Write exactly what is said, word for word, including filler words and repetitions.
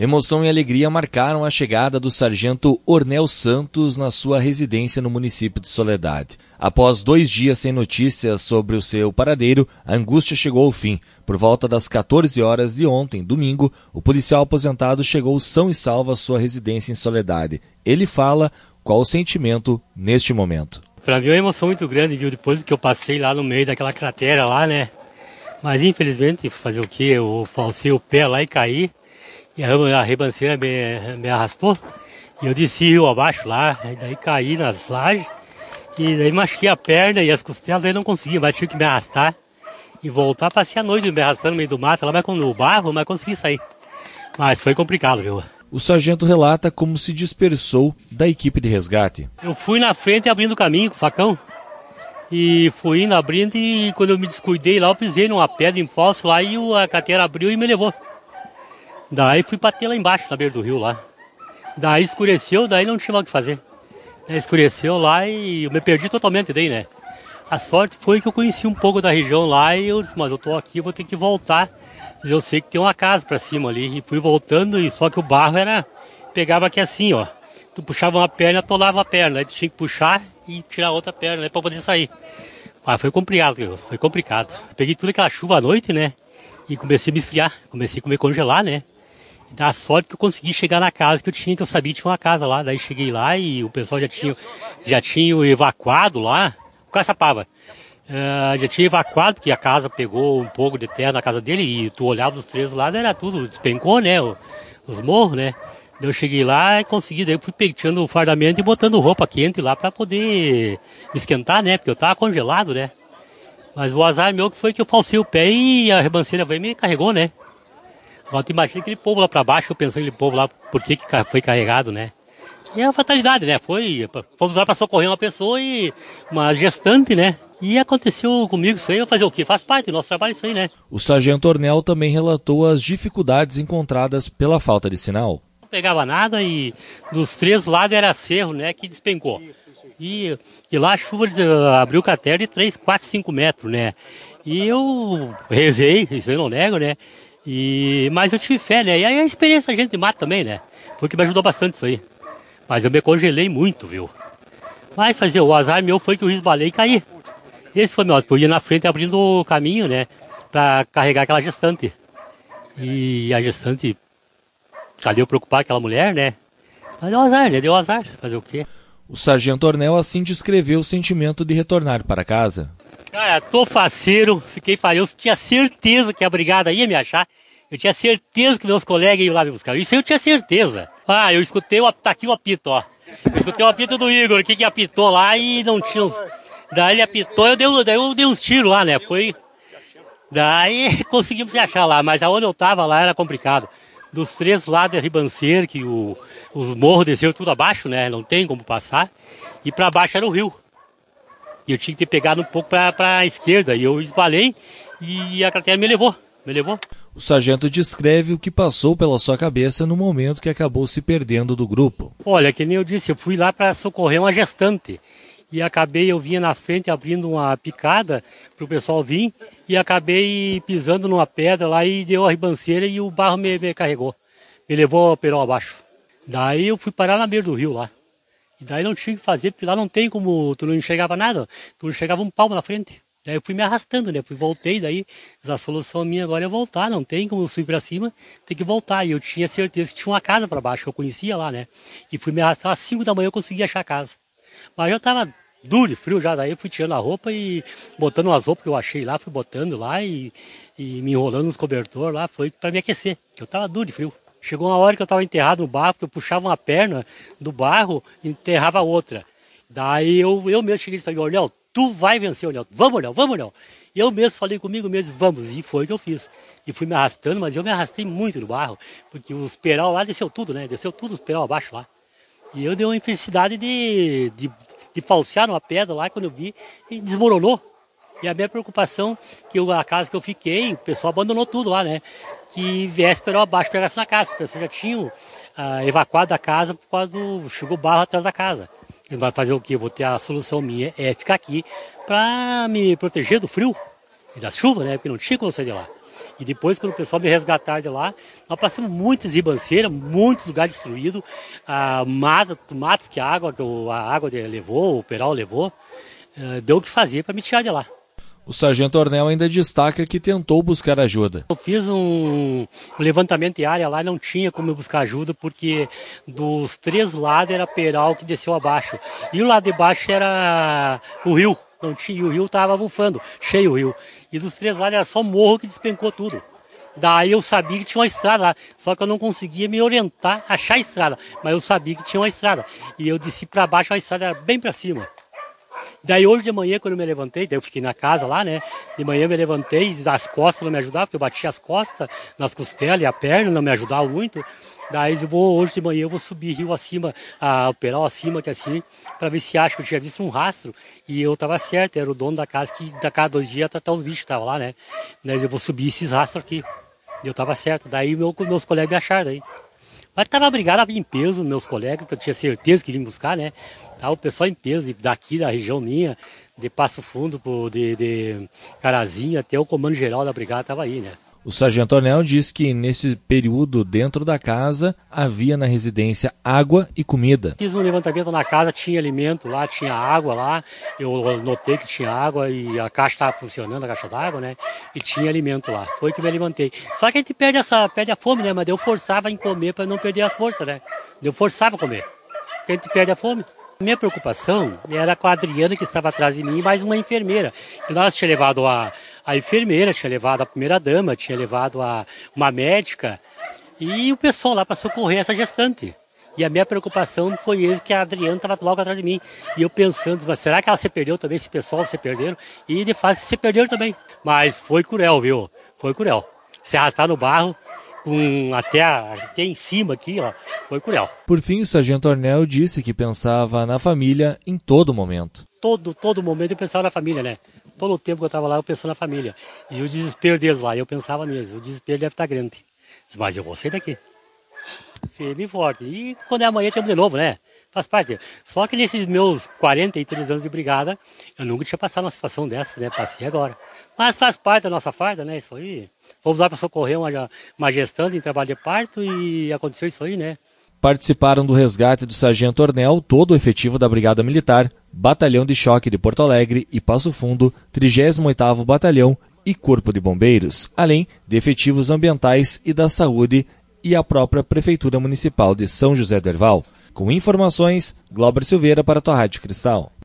Emoção e alegria marcaram a chegada do sargento Ornel Santos na sua residência no município de Soledade. Após dois dias sem notícias sobre o seu paradeiro, a angústia chegou ao fim. Por volta das quatorze horas de ontem, domingo, o policial aposentado chegou são e salvo à sua residência em Soledade. Ele fala qual o sentimento neste momento. Para mim é uma emoção muito grande, viu? Depois que eu passei lá no meio daquela cratera lá, né? Mas infelizmente, fazer o quê? Eu falsei o pé lá e caí. E a ribanceira me, me arrastou, e eu desci rio abaixo lá, e daí caí nas lajes, e daí machuquei a perna e as costelas, daí não consegui, mas tive que me arrastar e voltar, passei a noite me arrastando no meio do mato, lá mas com o barro, mas consegui sair. Mas foi complicado, viu? O sargento relata como se dispersou da equipe de resgate. Eu fui na frente abrindo o caminho com o facão, e fui indo abrindo, e quando eu me descuidei lá, eu pisei numa pedra em falso lá, e a cratera abriu e me levou. Daí fui bater lá embaixo, na beira do rio lá. Daí escureceu, daí não tinha mais o que fazer. Daí escureceu lá e eu me perdi totalmente daí, né? A sorte foi que eu conheci um pouco da região lá e eu disse, mas eu tô aqui, eu vou ter que voltar. Eu sei que tem uma casa pra cima ali. E fui voltando, e só que o barro era... Pegava aqui assim, ó. Tu puxava uma perna, atolava a perna. Aí tu tinha que puxar e tirar a outra perna, né, pra poder sair. Mas foi complicado, foi complicado. Peguei toda aquela chuva à noite, né? E comecei a me esfriar, comecei a comer congelar, né? Da sorte que eu consegui chegar na casa que eu tinha, que eu sabia que tinha uma casa lá. Daí cheguei lá e o pessoal já tinha, já tinha evacuado lá, o Caçapava. Uh, já tinha evacuado, porque a casa pegou um pouco de terra na casa dele e tu olhava os três lados, era tudo, despencou, né, o, os morros, né. Daí eu cheguei lá e consegui, daí eu fui pegando o fardamento e botando roupa quente lá pra poder me esquentar, né, porque eu tava congelado, né. Mas o azar meu que foi que eu falsei o pé e a ribanceira veio e me carregou, né. Agora tu imagina aquele povo lá pra baixo, eu pensando aquele povo lá, por que que foi carregado, né? E é a fatalidade, né? Foi, fomos lá pra socorrer uma pessoa e uma gestante, né? E aconteceu comigo isso aí, eu fazer o quê? Faz parte do nosso trabalho isso aí, né? O sargento Ornel também relatou as dificuldades encontradas pela falta de sinal. Não pegava nada e dos três lados era cerro, né? Que despencou. E, e lá a chuva abriu o cratera de três, quatro, cinco metros, né? E eu rezei, isso eu não nego, né? E, mas eu tive fé, né? E aí a experiência da gente mata também, né? Foi que me ajudou bastante isso aí. Mas eu me congelei muito, viu? Mas fazer o azar meu foi que eu resbalei e caí. Esse foi meu, eu ia na frente abrindo o caminho, né? Pra carregar aquela gestante. E a gestante, cadê eu preocupar aquela mulher, né? Mas deu azar, né? Deu azar. Fazer o quê? O sargento Ornel assim descreveu o sentimento de retornar para casa. Cara, tô faceiro, fiquei faceiro, eu tinha certeza que a brigada ia me achar, eu tinha certeza que meus colegas iam lá me buscar, isso aí eu tinha certeza. Ah, eu escutei, o, tá aqui o apito, ó, eu escutei o apito do Igor, que que apitou lá e não tinha uns... Daí ele apitou, eu dei, daí eu dei uns tiros lá, né, foi... Daí conseguimos se achar lá, mas aonde eu tava lá era complicado. Dos três lados da ribanceira, que o, os morros desceram tudo abaixo, né, não tem como passar, e pra baixo era o rio. E eu tinha que ter pegado um pouco para a esquerda, e eu esbalei e a cratera me levou, me levou. O sargento descreve o que passou pela sua cabeça no momento que acabou se perdendo do grupo. Olha, que nem eu disse, eu fui lá para socorrer uma gestante, e acabei, eu vinha na frente abrindo uma picada para o pessoal vir, e acabei pisando numa pedra lá e deu a ribanceira e o barro me, me carregou, me levou o perol abaixo. Daí eu fui parar na beira do rio lá. E daí não tinha o que fazer, porque lá não tem como, tu não enxergava nada, tu não enxergava um palmo na frente. Daí eu fui me arrastando, né, fui, voltei, daí a solução minha agora é voltar, não tem como subir pra cima, tem que voltar. E eu tinha certeza que tinha uma casa pra baixo, que eu conhecia lá, né, e fui me arrastar às cinco da manhã eu consegui achar a casa. Mas eu tava duro de frio já, daí eu fui tirando a roupa e botando umas roupas que eu achei lá, fui botando lá e, e me enrolando nos cobertores lá, foi pra me aquecer, que eu tava duro de frio. Chegou uma hora que eu estava enterrado no barro, porque eu puxava uma perna do barro e enterrava a outra. Daí eu, eu mesmo cheguei para mim, Ornel, tu vai vencer, Ornel. Vamos, Ornel, vamos, Ornel. E eu mesmo falei comigo mesmo, vamos. E foi o que eu fiz. E fui me arrastando, mas eu me arrastei muito no barro, porque os peral lá desceu tudo, né? Desceu tudo os peral abaixo lá. E eu dei uma infelicidade de, de, de falsear numa pedra lá, quando eu vi, e desmoronou. E a minha preocupação, que eu, a casa que eu fiquei, o pessoal abandonou tudo lá, né? Que viesse peral abaixo, pegasse na casa. As pessoas já tinham ah, evacuado a casa por causa do... chegou barro atrás da casa. Eles vão fazer o quê? Eu vou ter a solução minha, é ficar aqui para me proteger do frio e da chuva, né? Porque não tinha como sair de lá. E depois, quando o pessoal me resgatar de lá, nós passamos muitas ribanceiras, muitos lugares destruídos, ah, matos, matos que a água, que a água levou, o peral levou, ah, deu o que fazer para me tirar de lá. O sargento Ornel ainda destaca que tentou buscar ajuda. Eu fiz um, um levantamento de área lá e não tinha como eu buscar ajuda, porque dos três lados era peral que desceu abaixo. E o lado de baixo era o rio. Não tinha, e o rio estava bufando, cheio o rio. E dos três lados era só morro que despencou tudo. Daí eu sabia que tinha uma estrada lá, só que eu não conseguia me orientar, achar a estrada. Mas eu sabia que tinha uma estrada. E eu desci para baixo, a estrada era bem para cima. Daí hoje de manhã, quando eu me levantei, daí eu fiquei na casa lá, né? De manhã eu me levantei, as costas não me ajudavam, porque eu batia as costas nas costelas e a perna não me ajudava muito. Daí eu vou, hoje de manhã eu vou subir rio acima, a, o peral acima, que é assim, para ver se acho que eu tinha visto um rastro. E eu tava certo, era o dono da casa que a cada dois dias ia tratar os bichos que estavam lá, né? Daí eu vou subir esses rastros aqui. E eu tava certo. Daí meu, meus colegas me acharam daí. Mas tava brigado em peso, meus colegas, que eu tinha certeza que iriam buscar, né? Tava o pessoal em peso, daqui da região minha, de Passo Fundo, de, de Carazinho, até o comando geral da brigada tava aí, né? O sargento Ornel diz que nesse período dentro da casa havia na residência água e comida. Fiz um levantamento na casa, tinha alimento lá, tinha água lá, eu notei que tinha água e a caixa estava funcionando, a caixa d'água, né? E tinha alimento lá, foi que eu me alimentei. Só que a gente perde, essa, perde a fome, né? Mas eu forçava em comer para não perder as forças, né? Eu forçava a comer, porque a gente perde a fome. Minha preocupação era com a Adriana, que estava atrás de mim, e mais uma enfermeira. E nós tinha levado a, a enfermeira, tinha levado a primeira-dama, tinha levado a, uma médica, e o pessoal lá para socorrer essa gestante. E a minha preocupação foi esse, que a Adriana estava logo atrás de mim. E eu pensando, mas será que ela se perdeu também, esse pessoal se perderam? E de fato se perderam também. Mas foi cruel, viu? Foi cruel. Se arrastar no barro, com até, até em cima aqui, ó, foi cruel. Por fim, o sargento Ornel disse que pensava na família em todo momento. Todo, todo momento eu pensava na família, né? Todo o tempo que eu estava lá, eu pensava na família. E o desespero deles lá, eu pensava neles. O desespero deve estar grande. Mas eu vou sair daqui. Firme e forte. E quando é amanhã, temos de novo, né? Faz parte. Só que nesses meus quarenta e três anos de brigada, eu nunca tinha passado uma situação dessa, né? Passei agora. Mas faz parte da nossa farda, né? Isso aí. Fomos lá para socorrer uma, uma gestante em trabalho de parto e aconteceu isso aí, né? Participaram do resgate do sargento Ornel todo o efetivo da Brigada Militar, Batalhão de Choque de Porto Alegre e Passo Fundo, trigésimo oitavo Batalhão e Corpo de Bombeiros, além de efetivos ambientais e da saúde e a própria Prefeitura Municipal de São José do Herval. Com informações, Glauber Silveira para a tua Rádio Cristal.